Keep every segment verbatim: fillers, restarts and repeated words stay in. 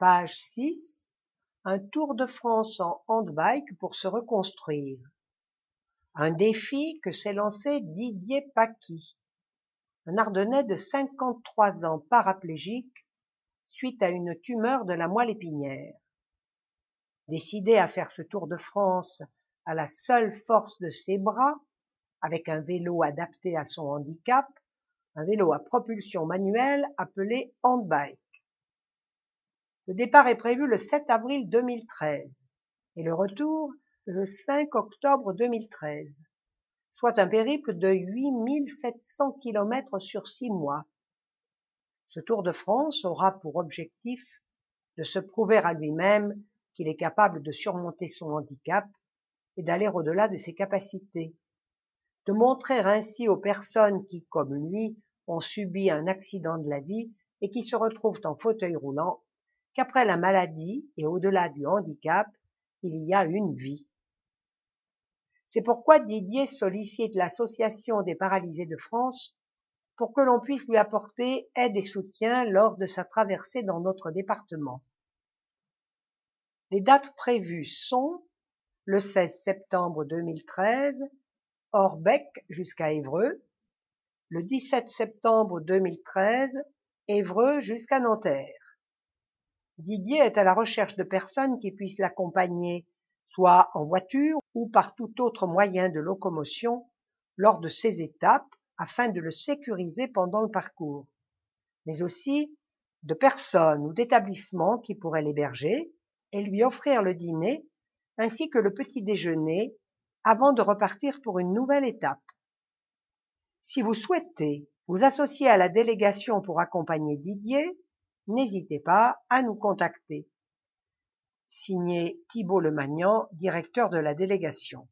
Page six. Un Tour de France en handbike pour se reconstruire. Un défi que s'est lancé Didier Paquis, un Ardennais de cinquante-trois ans paraplégique suite à une tumeur de la moelle épinière. Décidé à faire ce Tour de France à la seule force de ses bras, avec un vélo adapté à son handicap, un vélo à propulsion manuelle appelé handbike. Le départ est prévu le sept avril deux mille treize et le retour le cinq octobre deux mille treize, soit un périple de huit mille sept cents kilomètres sur six mois. Ce Tour de France aura pour objectif de se prouver à lui-même qu'il est capable de surmonter son handicap et d'aller au-delà de ses capacités, de montrer ainsi aux personnes qui, comme lui, ont subi un accident de la vie et qui se retrouvent en fauteuil roulant, qu'après la maladie et au-delà du handicap, il y a une vie. C'est pourquoi Didier sollicite l'Association des paralysés de France pour que l'on puisse lui apporter aide et soutien lors de sa traversée dans notre département. Les dates prévues sont le seize septembre deux mille treize, Orbec jusqu'à Évreux, le dix-sept septembre deux mille treize, Évreux jusqu'à Nanterre. Didier est à la recherche de personnes qui puissent l'accompagner, soit en voiture ou par tout autre moyen de locomotion, lors de ces étapes, afin de le sécuriser pendant le parcours, mais aussi de personnes ou d'établissements qui pourraient l'héberger et lui offrir le dîner ainsi que le petit déjeuner avant de repartir pour une nouvelle étape. Si vous souhaitez vous associer à la délégation pour accompagner Didier, n'hésitez pas à nous contacter. Signé Thibault Lemagnan, directeur de la délégation.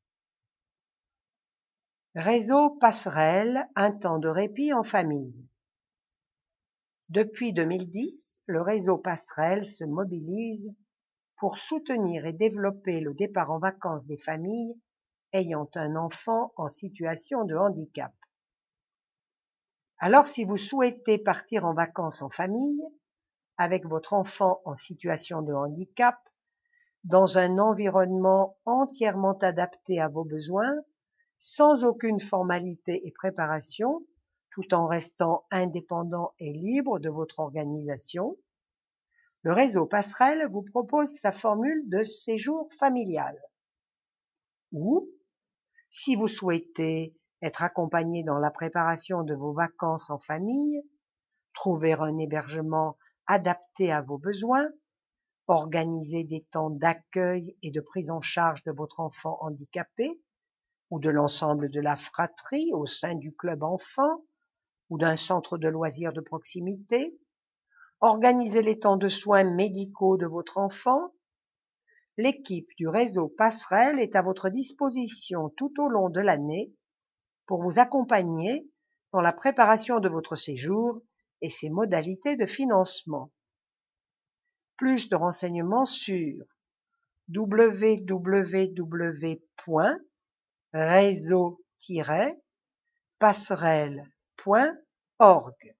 Réseau Passerelle, un temps de répit en famille. Depuis deux mille dix, le réseau Passerelle se mobilise pour soutenir et développer le départ en vacances des familles ayant un enfant en situation de handicap. Alors si vous souhaitez partir en vacances en famille, avec votre enfant en situation de handicap, dans un environnement entièrement adapté à vos besoins, sans aucune formalité et préparation, tout en restant indépendant et libre de votre organisation, le réseau Passerelle vous propose sa formule de séjour familial. Ou, si vous souhaitez être accompagné dans la préparation de vos vacances en famille, trouver un hébergement adapté à vos besoins, organiser des temps d'accueil et de prise en charge de votre enfant handicapé ou de l'ensemble de la fratrie au sein du club enfant ou d'un centre de loisirs de proximité, organiser les temps de soins médicaux de votre enfant, l'équipe du réseau Passerelle est à votre disposition tout au long de l'année pour vous accompagner dans la préparation de votre séjour et ses modalités de financement. Plus de renseignements sur w w w point réseau tiret passerelle point org.